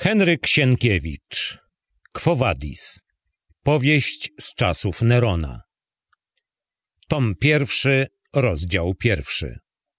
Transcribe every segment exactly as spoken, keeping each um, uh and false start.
Henryk Sienkiewicz, Quo Vadis, powieść z czasów Nerona. Tom pierwszy, rozdział pierwszy.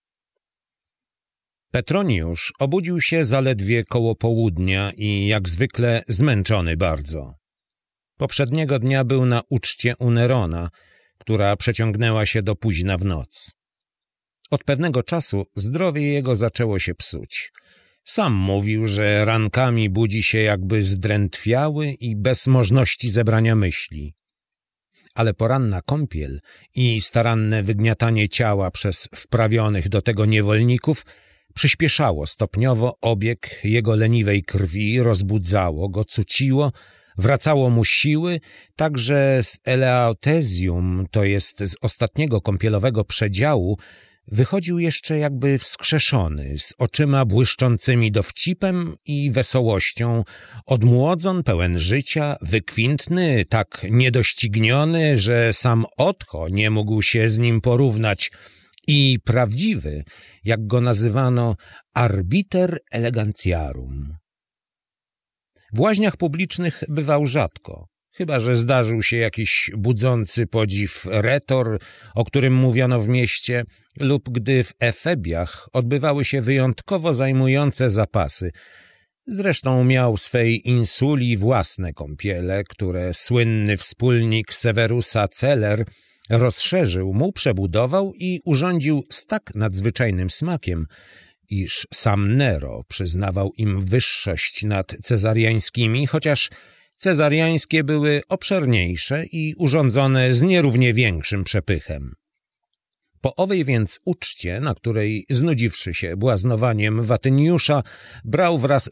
Petroniusz obudził się zaledwie koło południa i jak zwykle zmęczony bardzo. Poprzedniego dnia był na uczcie u Nerona, która przeciągnęła się do późna w noc. Od pewnego czasu zdrowie jego zaczęło się psuć. Sam mówił, że rankami budzi się jakby zdrętwiały i bez możności zebrania myśli. Ale poranna kąpiel i staranne wygniatanie ciała przez wprawionych do tego niewolników przyspieszało stopniowo obieg jego leniwej krwi, rozbudzało go, cuciło, wracało mu siły, tak że z eleautezjum, to jest z ostatniego kąpielowego przedziału, wychodził jeszcze jakby wskrzeszony, z oczyma błyszczącymi dowcipem i wesołością, odmłodzon, pełen życia, wykwintny, tak niedościgniony, że sam Otho nie mógł się z nim porównać, i prawdziwy, jak go nazywano, arbiter elegantiarum. W łaźniach publicznych bywał rzadko, chyba że zdarzył się jakiś budzący podziw retor, o którym mówiono w mieście, lub gdy w Efebiach odbywały się wyjątkowo zajmujące zapasy. Zresztą miał w swej insuli własne kąpiele, które słynny wspólnik Severusa Celer rozszerzył mu, przebudował i urządził z tak nadzwyczajnym smakiem, iż sam Nero przyznawał im wyższość nad cezariańskimi, chociaż cezariańskie były obszerniejsze i urządzone z nierównie większym przepychem. Po owej więc uczcie, na której, znudziwszy się błaznowaniem Watyniusza, brał wraz